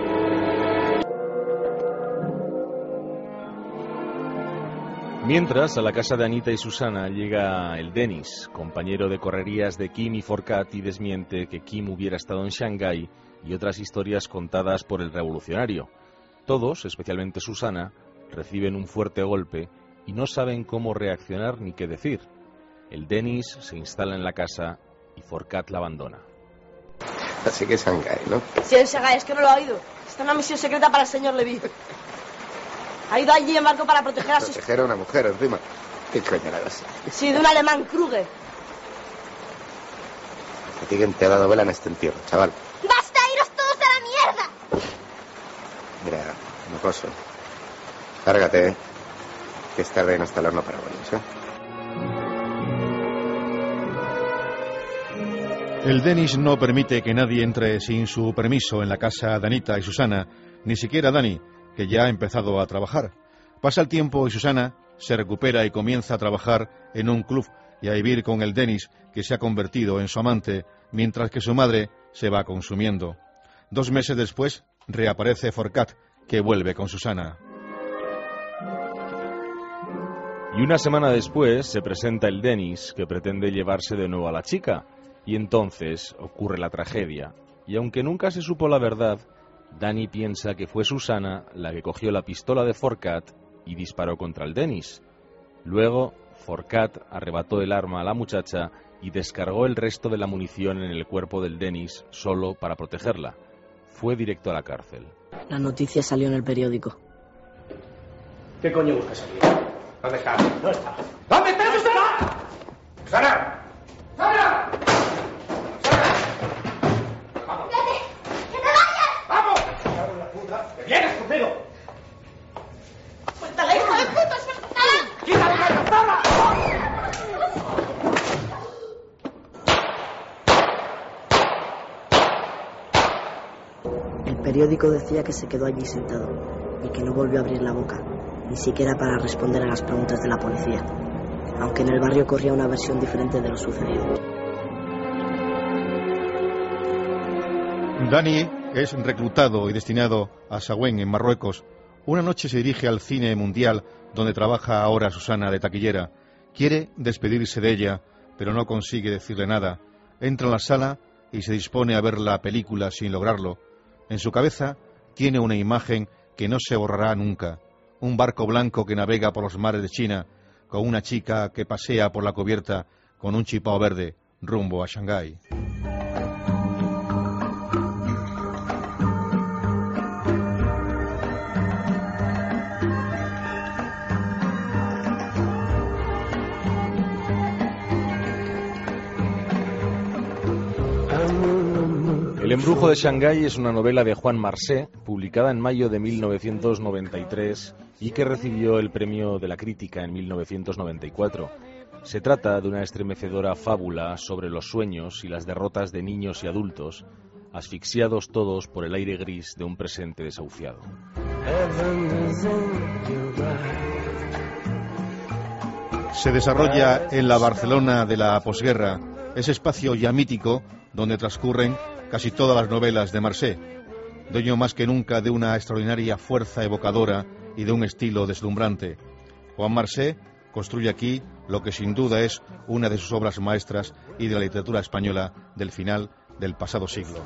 Mientras, a la casa de Anita y Susana llega el Dennis, compañero de correrías de Kim y Forcat, y desmiente que Kim hubiera estado en Shanghái y otras historias contadas por el revolucionario. Todos, especialmente Susana, reciben un fuerte golpe y no saben cómo reaccionar ni qué decir. El Dennis se instala en la casa y Forcat la abandona. Así que Shanghái, ¿no? Sí, en Shanghái, es que no lo ha oído. Está en una misión secreta para el señor Levi. Ha ido allí en barco para proteger a sus... Proteger a una mujer encima. ¿Qué coño le das? Sí, de un alemán, Kruger. A ti quien te ha dado vela en este entierro, chaval. ¡Basta, iros todos a la mierda! Mira, mocoso. Cárgate, ¿eh? Que es tarde y no está el horno para bollos, ¿eh? El Dennis no permite que nadie entre sin su permiso en la casa de Anita y Susana, ni siquiera Dani, que ya ha empezado a trabajar. Pasa el tiempo y Susana se recupera y comienza a trabajar en un club y a vivir con el Dennis, que se ha convertido en su amante, mientras que su madre se va consumiendo. Dos meses después, reaparece Forcat, que vuelve con Susana. Y una semana después se presenta el Dennis, que pretende llevarse de nuevo a la chica, y entonces ocurre la tragedia. Y aunque nunca se supo la verdad, Dani piensa que fue Susana la que cogió la pistola de Forcat y disparó contra el Dennis. Luego, Forcat arrebató el arma a la muchacha y descargó el resto de la munición en el cuerpo del Dennis solo para protegerla. Fue directo a la cárcel. La noticia salió en el periódico. ¿Qué coño buscas aquí? ¿Dónde está? ¿Dónde está? ¿Dónde está Susana? ¡Susana! ¡Susana! ¡Vienes conmigo! ¡Suéltala, hijo de puta! ¡Suéltala! ¡Quítale la pistola! El periódico decía que se quedó allí sentado y que no volvió a abrir la boca, ni siquiera para responder a las preguntas de la policía, aunque en el barrio corría una versión diferente de lo sucedido. Dani es reclutado y destinado a Sahagún, en Marruecos. Una noche se dirige al cine mundial, donde trabaja ahora Susana de taquillera. Quiere despedirse de ella, pero no consigue decirle nada. Entra en la sala y se dispone a ver la película sin lograrlo. En su cabeza tiene una imagen que no se borrará nunca. Un barco blanco que navega por los mares de China, con una chica que pasea por la cubierta con un chipao verde rumbo a Shanghái. El embrujo de Shanghái es una novela de Juan Marcé, publicada en mayo de mil novecientos noventa y tres y que recibió el premio de la crítica en mil novecientos noventa y cuatro. Se trata de una estremecedora fábula sobre los sueños y las derrotas de niños y adultos, asfixiados todos por el aire gris de un presente desahuciado. Se desarrolla en la Barcelona de la posguerra, ese espacio ya mítico donde transcurren casi todas las novelas de Marcé, dueño más que nunca de una extraordinaria fuerza evocadora y de un estilo deslumbrante. Juan Marcé construye aquí lo que sin duda es una de sus obras maestras y de la literatura española del final del pasado siglo.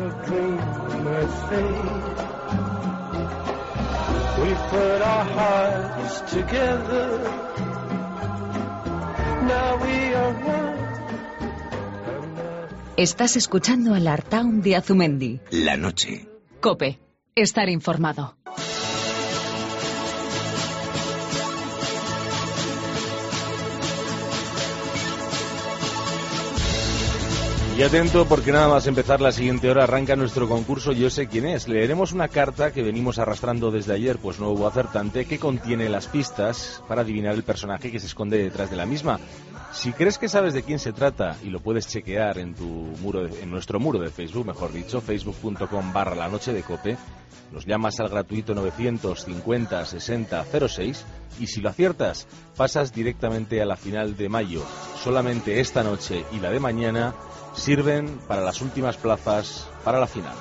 Estás escuchando el Artaun de Azumendi. La noche. COPE. Estar informado. Y atento porque nada más empezar la siguiente hora arranca nuestro concurso Yo sé quién es. Leeremos una carta que venimos arrastrando desde ayer, pues no hubo acertante, que contiene las pistas para adivinar el personaje que se esconde detrás de la misma. Si crees que sabes de quién se trata y lo puedes chequear en tu muro de, en nuestro muro de Facebook, mejor dicho, facebook.com barra la noche de Cope, nos llamas al gratuito novecientos cincuenta sesenta cero seis y si lo aciertas pasas directamente a la final de mayo. Solamente esta noche y la de mañana sirven para las últimas plazas para la final.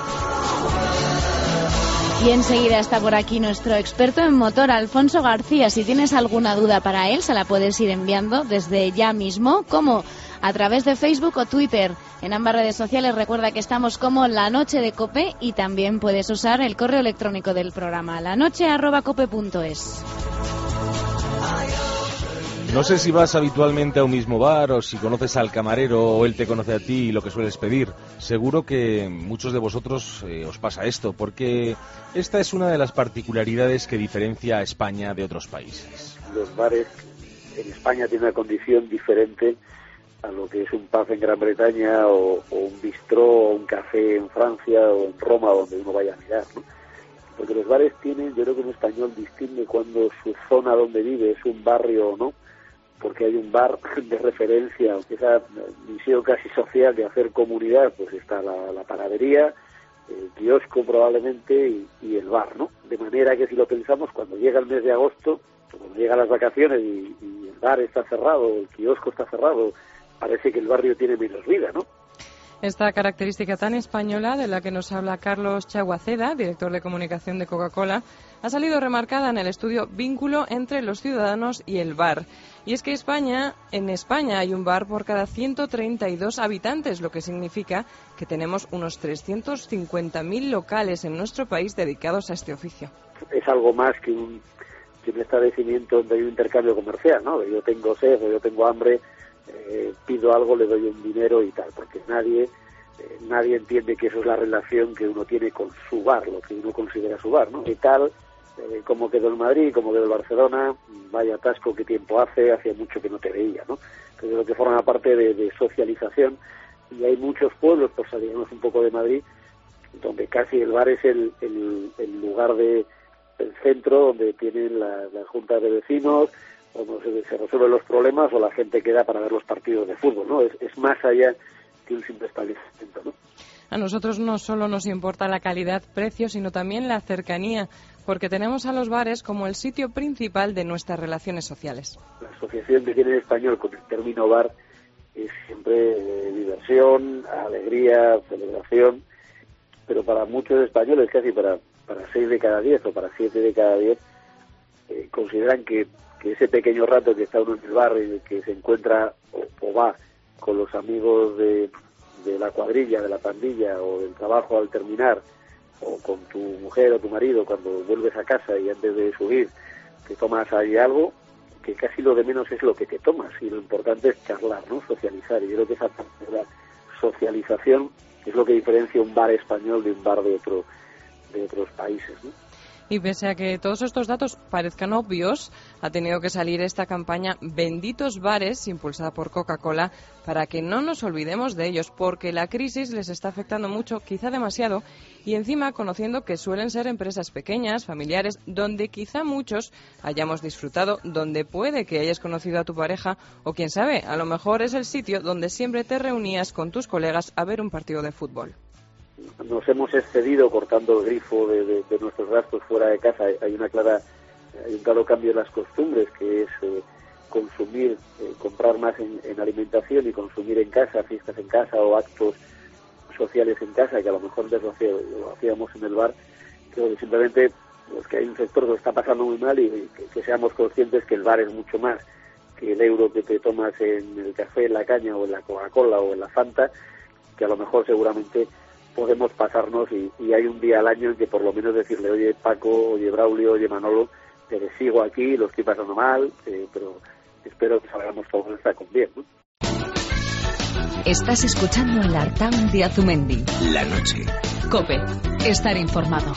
Y enseguida está por aquí nuestro experto en motor, Alfonso García. Si tienes alguna duda para él, se la puedes ir enviando desde ya mismo, como a través de Facebook o Twitter. En ambas redes sociales recuerda que estamos como La Noche de Cope y también puedes usar el correo electrónico del programa, lanoche arroba cope punto es. No sé si vas habitualmente a un mismo bar o si conoces al camarero o él te conoce a ti y lo que sueles pedir. Seguro que muchos de vosotros eh, os pasa esto, porque esta es una de las particularidades que diferencia a España de otros países. Los bares en España tienen una condición diferente a lo que es un pub en Gran Bretaña o, o un bistró o un café en Francia o en Roma, donde uno vaya a mirar, ¿no? Porque los bares tienen, yo creo que un español distingue cuando su zona donde vive es un barrio o no, porque hay un bar de referencia, aunque esa misión casi social de hacer comunidad, pues está la, la panadería, el kiosco probablemente y, y el bar, ¿no? De manera que si lo pensamos, cuando llega el mes de agosto, cuando llegan las vacaciones y, y el bar está cerrado, el kiosco está cerrado, parece que el barrio tiene menos vida, ¿no? Esta característica tan española de la que nos habla Carlos Chaguaceda, director de comunicación de Coca-Cola, ha salido remarcada en el estudio Vínculo entre los ciudadanos y el bar. Y es que España, en España hay un bar por cada ciento treinta y dos habitantes, lo que significa que tenemos unos trescientos cincuenta mil locales en nuestro país dedicados a este oficio. Es algo más que un, que un establecimiento donde hay un intercambio comercial, ¿no? Yo tengo sed, yo tengo hambre, eh, pido algo, le doy un dinero y tal, porque nadie eh, nadie entiende que eso es la relación que uno tiene con su bar, lo que uno considera su bar, ¿no? Y tal, eh, como quedó el Madrid, como quedó el Barcelona, vaya atasco, qué tiempo hace, hacía mucho que no te veía, ¿no? Entonces lo que forma parte de, de socialización, y hay muchos pueblos, por salirnos un poco de Madrid, donde casi el bar es el, el, el lugar de el centro donde tienen las la juntas de vecinos, donde se, se resuelven los problemas o la gente queda para ver los partidos de fútbol, ¿no? Es, es más allá que un simple establecimiento, ¿no? A nosotros no solo nos importa la calidad-precio, sino también la cercanía, porque tenemos a los bares como el sitio principal de nuestras relaciones sociales. La asociación que tiene el español con el término bar es siempre eh, diversión, alegría, celebración, pero para muchos españoles, casi para, para seis de cada diez o para siete de cada diez, eh, consideran que, que ese pequeño rato que está uno en el bar y que se encuentra o, o va con los amigos de, de la cuadrilla, de la pandilla o del trabajo al terminar, o con tu mujer o tu marido cuando vuelves a casa y antes de subir te tomas ahí algo, que casi lo de menos es lo que te tomas y lo importante es charlar, ¿no? Socializar. Y yo creo que esa parte de la socialización es lo que diferencia un bar español de un bar de otro de otros países, ¿no? Y pese a que todos estos datos parezcan obvios, ha tenido que salir esta campaña Benditos Bares, impulsada por Coca-Cola, para que no nos olvidemos de ellos, porque la crisis les está afectando mucho, quizá demasiado, y encima conociendo que suelen ser empresas pequeñas, familiares, donde quizá muchos hayamos disfrutado, donde puede que hayas conocido a tu pareja, o quién sabe, a lo mejor es el sitio donde siempre te reunías con tus colegas a ver un partido de fútbol. Nos hemos excedido cortando el grifo de, de, de nuestros gastos fuera de casa. Hay una clara, hay un claro cambio en las costumbres, que es eh, consumir, eh, comprar más en, en alimentación y consumir en casa, fiestas en casa o actos sociales en casa, que a lo mejor antes lo, hacía, lo hacíamos en el bar. Creo que simplemente pues, que hay un sector que lo está pasando muy mal y que, que seamos conscientes que el bar es mucho más que el euro que te tomas en el café, en la caña o en la Coca-Cola o en la Fanta, que a lo mejor seguramente podemos pasarnos y, y hay un día al año en que por lo menos decirle, oye Paco, oye Braulio, oye Manolo, te sigo aquí, lo estoy pasando mal, eh, pero espero que salgamos todos esta con bien, ¿no? Estás escuchando el Artaun de Azumendi. La noche. COPE. Estar informado.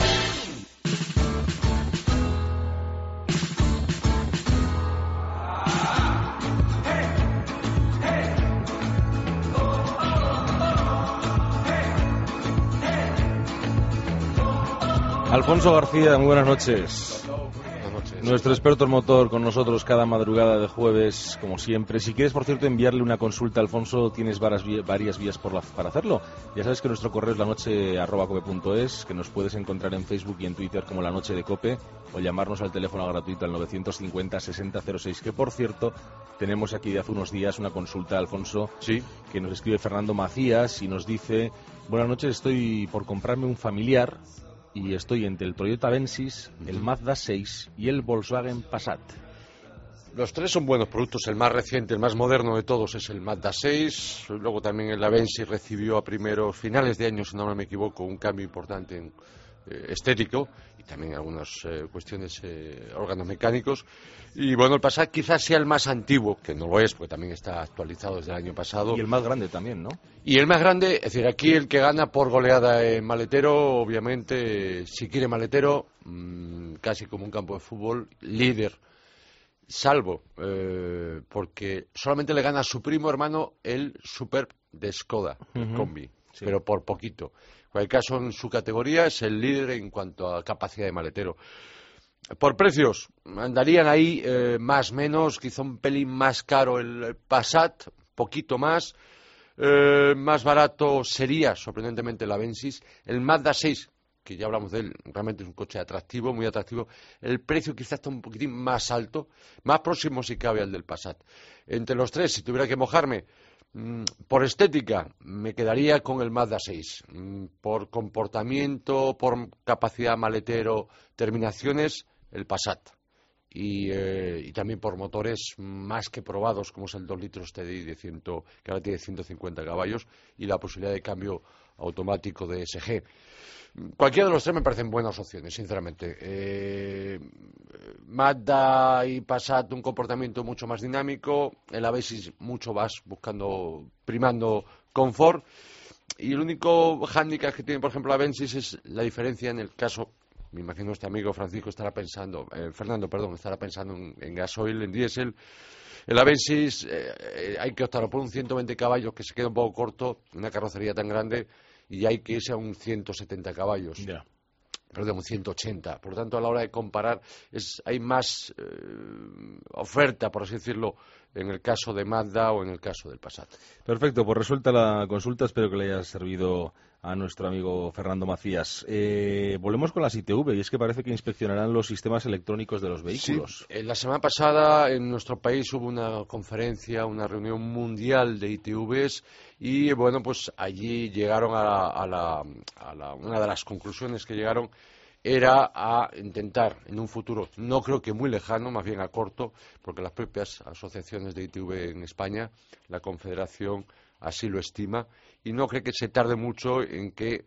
Alfonso García, muy buenas noches. Buenas noches. Nuestro experto en motor con nosotros cada madrugada de jueves, como siempre. Si quieres, por cierto, enviarle una consulta a Alfonso, tienes varias, varias vías por la, para hacerlo. Ya sabes que nuestro correo es lanoche arroba cope punto es, que nos puedes encontrar en Facebook y en Twitter como La Noche de Cope, o llamarnos al teléfono gratuito al novecientos cincuenta sesenta cero seis, que por cierto, tenemos aquí de hace unos días una consulta, Alfonso, sí, que nos escribe Fernando Macías y nos dice: buenas noches, estoy por comprarme un familiar y estoy entre el Toyota Avensis, el Mazda seis y el Volkswagen Passat. Los tres son buenos productos. El más reciente, el más moderno de todos es el Mazda seis. Luego también el Avensis recibió a primeros finales de año, si no me equivoco, un cambio importante en, eh, estético y también algunas eh, cuestiones eh, órganos mecánicos. Y bueno, el Passat quizás sea el más antiguo, que no lo es, porque también está actualizado desde el año pasado. Y el más grande también, ¿no? Y el más grande, es decir, aquí el que gana por goleada en maletero, obviamente, si quiere maletero, mmm, casi como un campo de fútbol, líder, salvo, eh, porque solamente le gana a su primo hermano el Superb de Skoda, el Uh-huh. combi, Sí. pero por poquito. En cualquier caso, en su categoría es el líder en cuanto a capacidad de maletero. Por precios, andarían ahí eh, más menos, quizá un pelín más caro el Passat, poquito más. Eh, más barato sería, sorprendentemente, el Avensis. El Mazda seis, que ya hablamos de él, realmente es un coche atractivo, muy atractivo. El precio quizás está un poquitín más alto, más próximo si cabe al del Passat. Entre los tres, si tuviera que mojarme, mmm, por estética, me quedaría con el Mazda seis. Mmm, por comportamiento, por capacidad maletero, terminaciones, el Passat. Y, eh, y también por motores más que probados, como es el dos litros T D I de cien, que ahora tiene ciento cincuenta caballos, y la posibilidad de cambio automático de S G. Cualquiera de los tres me parecen buenas opciones, sinceramente. Eh, Mazda y Passat, un comportamiento mucho más dinámico, el Avensis mucho más buscando, primando confort, y el único hándicap que tiene, por ejemplo, el Avensis es la diferencia en el caso. Me imagino este amigo Francisco estará pensando, eh, Fernando, perdón, estará pensando en, en gasoil, en diésel. El Avensis eh, hay que optar por un ciento veinte caballos, que se queda un poco corto, una carrocería tan grande, y hay que irse a un ciento setenta caballos. Yeah. Perdón, un ciento ochenta. Por lo tanto, a la hora de comparar, es, hay más eh, oferta, por así decirlo, en el caso de Mazda o en el caso del Passat. Perfecto, pues resuelta la consulta, espero que le haya servido a nuestro amigo Fernando Macías. Eh, volvemos con las I T V, y es que parece que inspeccionarán los sistemas electrónicos de los vehículos. Sí, la semana pasada en nuestro país hubo una conferencia, una reunión mundial de I T Vs, y bueno, pues allí llegaron a la, a la, a la, una de las conclusiones que llegaron era a intentar en un futuro, no creo que muy lejano, más bien a corto, porque las propias asociaciones de I T V en España, la Confederación así lo estima, y no cree que se tarde mucho en que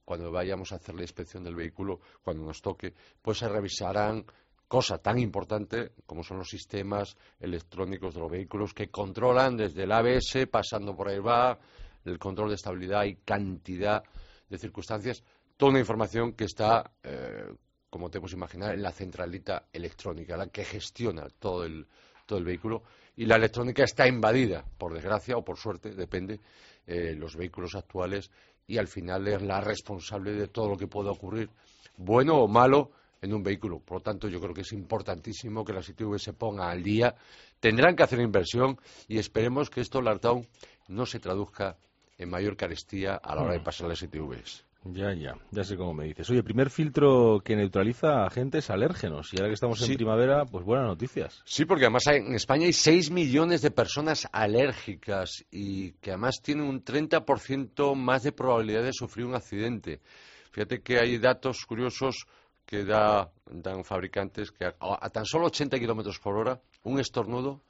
cuando vayamos a hacer la inspección del vehículo, cuando nos toque, pues se revisarán cosa tan importante como son los sistemas electrónicos de los vehículos que controlan desde el A B S, pasando por ahí va, el control de estabilidad y cantidad de circunstancias, toda una información que está, eh, como te puedes imaginar, en la centralita electrónica, la que gestiona todo el, todo el vehículo, y la electrónica está invadida, por desgracia o por suerte, depende, eh, los vehículos actuales, y al final es la responsable de todo lo que pueda ocurrir, bueno o malo, en un vehículo. Por lo tanto, yo creo que es importantísimo que las I T V se pongan al día. Tendrán que hacer inversión y esperemos que esto, Lartaun, no se traduzca en mayor carestía a la hora de pasar las I T Vs. Ya, ya, ya sé cómo me dices. Oye, primer filtro que neutraliza agentes alérgenos. Y ahora que estamos Sí. en primavera, pues buenas noticias. Sí, porque además hay- en España hay seis millones de personas alérgicas y que además tienen un treinta por ciento más de probabilidad de sufrir un accidente. Fíjate que hay datos curiosos que da, dan fabricantes que a, a tan solo ochenta kilómetros por hora, un estornudo,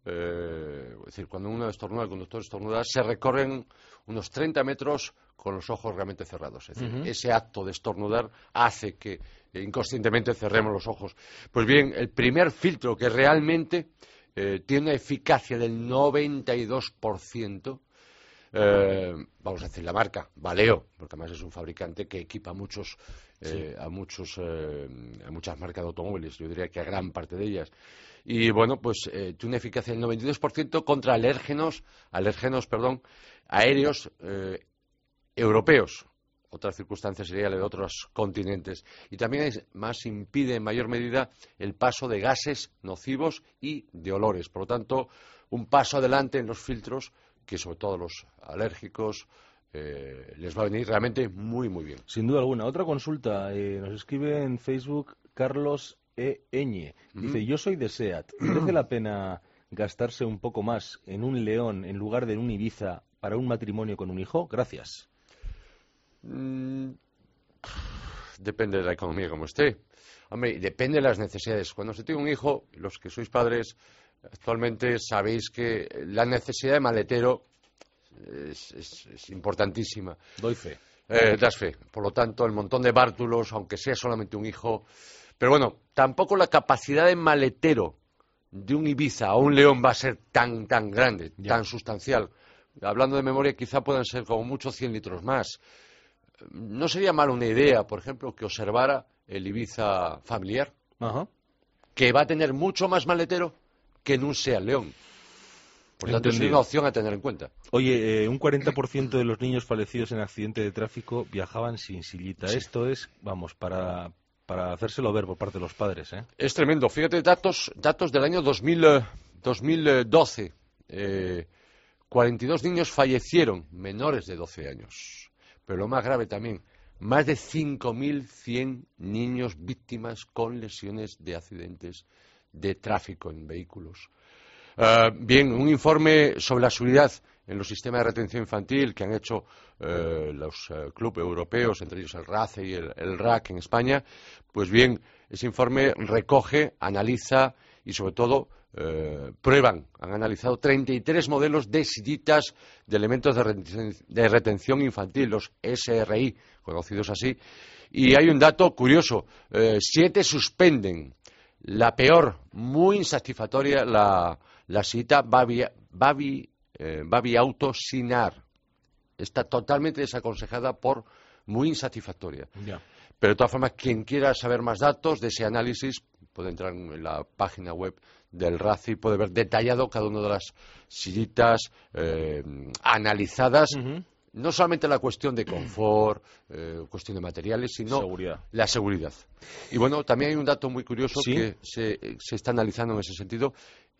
eh, es decir, cuando uno estornuda, el conductor estornuda, se recorren unos treinta metros con los ojos realmente cerrados. Es decir, Ujú. ese acto de estornudar hace que eh, inconscientemente cerremos los ojos. Pues bien, el primer filtro que realmente eh, tiene una eficacia del noventa y dos por ciento, eh, vamos a decir la marca, Valeo, porque además es un fabricante que equipa muchos, eh, a, muchos eh, a muchas marcas de automóviles, yo diría que a gran parte de ellas. Y bueno, pues eh, tiene una eficacia del noventa y dos por ciento contra alérgenos, alérgenos, perdón, aéreos eh, europeos. Otra circunstancia sería la de otros continentes. Y también es, más impide en mayor medida el paso de gases nocivos y de olores. Por lo tanto, un paso adelante en los filtros que sobre todo los alérgicos eh, les va a venir realmente muy, muy bien. Sin duda alguna. Otra consulta. Eh, nos escribe en Facebook Carlos E. Eñe. Dice, Ujú. yo soy de SEAT. ¿Merece la pena gastarse un poco más en un León en lugar de en un Ibiza para un matrimonio con un hijo? Gracias. Mm, depende de la economía como esté. Hombre, y depende de las necesidades. Cuando se tiene un hijo, los que sois padres, actualmente sabéis que la necesidad de maletero es, es- es importantísima. Doy fe. Eh, das fe. Por lo tanto, el montón de bártulos, aunque sea solamente un hijo. Pero bueno, tampoco la capacidad de maletero de un Ibiza o un León va a ser tan, tan grande, tan sustancial. Hablando de memoria, quizá puedan ser como mucho cien litros más. No sería mala una idea, por ejemplo, que observara el Ibiza familiar, Ajá. que va a tener mucho más maletero que en un Seat León. Por tanto, es Entendido. una opción a tener en cuenta. Oye, eh, un cuarenta por ciento de los niños fallecidos en accidente de tráfico viajaban sin sillita. Sí. Esto es, vamos, para, para hacérselo ver por parte de los padres, ¿eh? Es tremendo. Fíjate, datos, datos del año dos mil, eh, dos mil doce. Eh, cuarenta y dos niños fallecieron, menores de doce años. Pero lo más grave también, más de cinco mil cien niños víctimas con lesiones de accidentes de tráfico en vehículos. Eh, bien, un informe sobre la seguridad en los sistemas de retención infantil que han hecho eh, los eh, clubes europeos, entre ellos el RACE y el, el R A C en España, pues bien, ese informe recoge, analiza y sobre todo eh, prueban, han analizado treinta y tres modelos de sillitas de elementos de retención, de retención infantil, los S R I, conocidos así, y hay un dato curioso, eh, siete suspenden. La peor, muy insatisfactoria, la, la sillita Baby, Baby, eh, Baby Auto Sinar. Está totalmente desaconsejada por muy insatisfactoria. Ya. Pero de todas formas, quien quiera saber más datos de ese análisis puede entrar en la página web del R A C I y puede ver detallado cada una de las sillitas eh, analizadas. Ujú. No solamente la cuestión de confort, eh, cuestión de materiales, sino Seguridad. la seguridad. Y bueno, también hay un dato muy curioso ¿Sí? que se, se está analizando en ese sentido.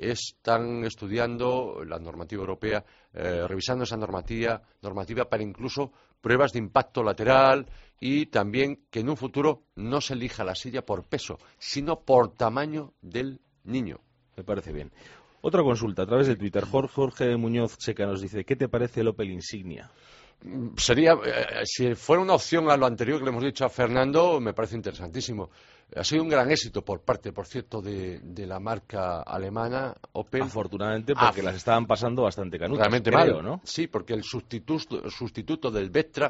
Están estudiando la normativa europea, eh, revisando esa normativa, normativa para incluso pruebas de impacto lateral y también que en un futuro no se elija la silla por peso, sino por tamaño del niño. Me parece bien. Otra consulta a través de Twitter. Jorge, Jorge Muñoz Checa nos dice, ¿qué te parece el Opel Insignia? Sería, eh, si fuera una opción a lo anterior que le hemos dicho a Fernando, me parece interesantísimo. Ha sido un gran éxito por parte, por cierto, de, de la marca alemana Opel. Afortunadamente, porque Af- las estaban pasando bastante canutas. Realmente creo, mal, ¿no? Sí, porque el sustituto, el sustituto del Vectra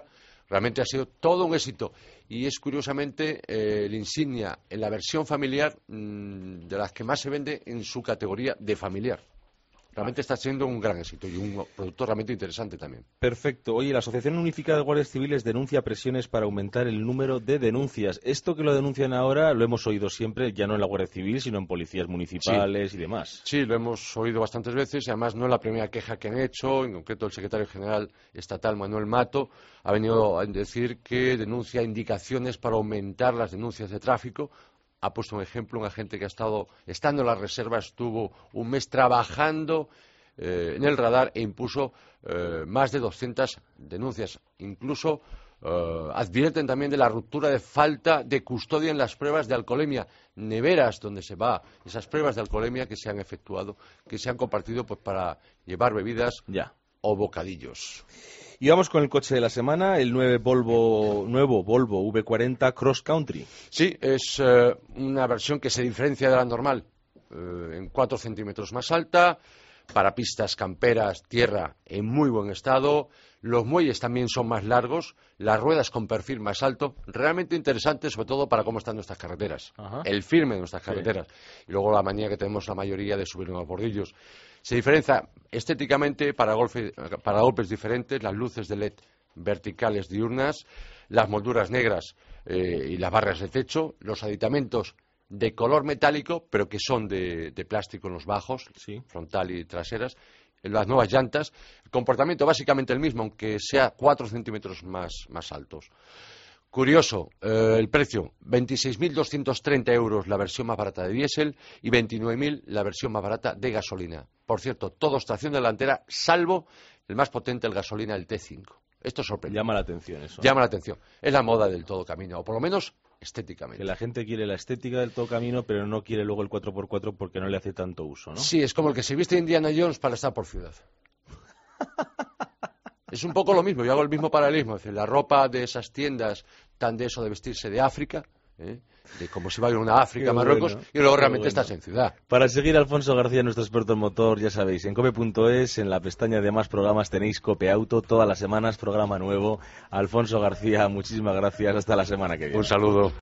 Realmente ha sido todo un éxito. Y es curiosamente eh, el insignia en la versión familiar mmm, de las que más se vende en su categoría de familiar. Realmente está siendo un gran éxito y un producto realmente interesante también. Perfecto. Oye, la Asociación Unificada de Guardias Civiles denuncia presiones para aumentar el número de denuncias. Esto que lo denuncian ahora lo hemos oído siempre, ya no en la Guardia Civil, sino en policías municipales sí. y demás. Sí, lo hemos oído bastantes veces y además no es la primera queja que han hecho. En concreto, el secretario general estatal, Manuel Mato, ha venido a decir que denuncia indicaciones para aumentar las denuncias de tráfico. Ha puesto un ejemplo, un agente que ha estado, estando en la reserva, estuvo un mes trabajando eh, en el radar e impuso eh, más de doscientas denuncias. Incluso eh, advierten también de la ruptura de falta de custodia en las pruebas de alcoholemia. Neveras donde se va, esas pruebas de alcoholemia que se han efectuado, que se han compartido pues, para llevar bebidas ya. o bocadillos. Y vamos con el coche de la semana, el nueve Volvo, nuevo Volvo V cuarenta Cross Country. Sí, es eh, una versión que se diferencia de la normal, eh, en cuatro centímetros más alta, para pistas camperas, tierra en muy buen estado, los muelles también son más largos, las ruedas con perfil más alto, realmente interesante sobre todo para cómo están nuestras carreteras, Ajá. el firme de nuestras carreteras, sí. Y luego la manía que tenemos la mayoría de subir unos bordillos. Se diferencia estéticamente para, golpe, para golpes diferentes, las luces de L E D verticales diurnas, las molduras negras eh, y las barras de techo, los aditamentos de color metálico, pero que son de, de plástico en los bajos, sí. frontal y traseras, las nuevas llantas, el comportamiento básicamente el mismo, aunque sea cuatro centímetros más, más altos. Curioso, eh, el precio, veintiséis mil doscientos treinta euros la versión más barata de diésel y veintinueve mil la versión más barata de gasolina. Por cierto, todo tracción delantera, salvo el más potente, el gasolina, el T cinco. Esto sorprende. Llama la atención eso. Llama la atención. Es la moda del todo camino, o por lo menos estéticamente. Que la gente quiere la estética del todo camino, pero no quiere luego el cuatro por cuatro porque no le hace tanto uso, ¿no? Sí, es como el que se viste Indiana Jones para estar por ciudad. Es un poco lo mismo, yo hago el mismo paralelismo. Es decir, la ropa de esas tiendas tan de eso de vestirse de África, ¿eh? De como si va a ir a una África, Marruecos, bueno, y luego realmente bueno. Estás en ciudad. Para seguir a Alfonso García, nuestro experto en motor, ya sabéis, en cope punto es, en la pestaña de más programas tenéis Cope Auto, todas las semanas programa nuevo. Alfonso García, muchísimas gracias, hasta la semana que viene. Un saludo.